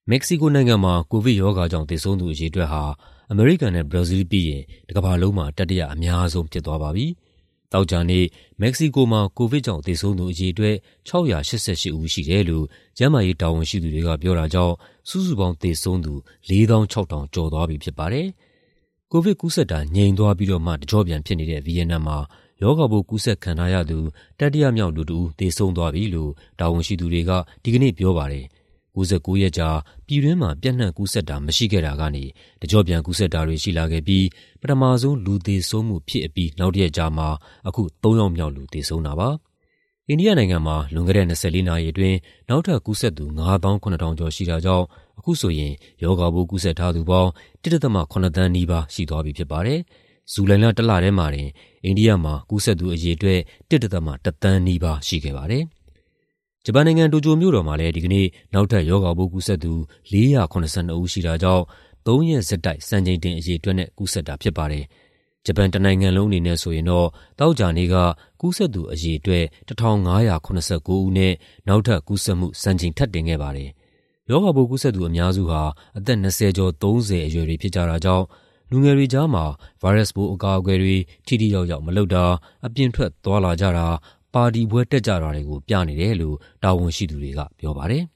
မက္ကဆီကိုနိုင်ငံမှာကိုဗစ်ရောဂါကြောင့်သေဆုံးသူအရေအတွက်ဟာအမေရိကန်နဲ့ဘရာဇီးပြီးရင်တကမ္ဘာလုံးမှာတတိယအများဆုံးဖြစ်သွားပါပြီ။သောကြာနေ့မက္ကဆီကိုမှာကိုဗစ်ကြောင့်သေဆုံးသူအရေအတွက်688ဦးရှိတယ်လို့ကျန်းမာရေးတာဝန်ရှိသူတွေကပြောတာကြောင့်စုစုပေါင်းသေဆုံးသူ46,000ကျော်သွားပြီဖြစ်ပါတယ်။ကိုဗစ်ကူးစက်တာငြိမ်သွားပြီးတော့မှတကျော့ပြန်ဖြစ်နေတဲ့ဗီယက်နမ်မှာရောဂါပိုးကူးစက်ခံထားရသူတတိယမြောက်လူတစ်ဦးသေဆုံးသွားပြီလို့တာဝန်ရှိသူတွေကဒီကနေ့ပြောပါတယ်။99ရက်ကြာပြည်တွင်းမှာပြန့်နှံ့ကူးစက်တာမရှိခဲ့တာကနေတကျော့ပြန်ကူးစက်တာတွေရှိလာခဲ့ပြီးပထမဆုံးလူသေဆုံးမှုဖြစ်အပြီးနောက်တစ်ရက်ကြာမှာအခု3ယောက်မြောက်လူသေဆုံးတာပါ။အိန္ဒိယနိုင်ငံမှာလွန်ခဲ့တဲ့24နာရီအတွင်းနောက်ထပ်ကူးစက်သူ59,000ကျော်ရှိတာကြောင့်အခုဆိုရင်ရောဂါပိုးကူးစက်ထားသူပေါင်း1.8 သန်းနီးပါးရှိသွားပြီဖြစ်ပါတယ်။ဇူလိုင်လတစ်လထဲမှာတင်အိန္ဒိယမှာကူးစက်သူအရေအတွက်1.1 သန်းနီးပါးရှိခဲ့ပါတယ်။ဂျပန်နိုင်ငံတိုကျိုမြို့တော်မှာလည်းဒီကနေ့နောက်ထပ်ရောဂါပိုးကူးစက်သူ482ဦးရှိတာကြောင့်3ရက်ဆက်တိုက်စံချိန်တင်အရေအတွက်နဲ့ကူးစက်တာဖြစ်ပါတယ်။ဂျပန်တနိုင်ငံလုံးအနေနဲ့ဆိုရင်တော့သောကြာနေ့ကကူးစက်သူအရေအတွက်1,589ဦးနဲ့နောက်ထပ်ကူးစက်မှုစံချိန်ထပ်တင်ခဲ့ပါတယ်။ရောဂါပိုးကူးစက်သူအများစုဟာအသက်20ကျော်30အရွယ်တွေဖြစ်ကြတာကြောင့်လူငယ်တွေကြားမှာဗိုင်းရပ်စ်ပိုးအကာအကွယ်တွေထိထိရောက်ရောက်မလုပ်တာအပြင်ထွက်သွားလာကြတာပါတီပွဲတက်ကြတာတွေကိုပြနေတယ်လို့တာဝန်ရှိသူတွေကပြောပါတယ်။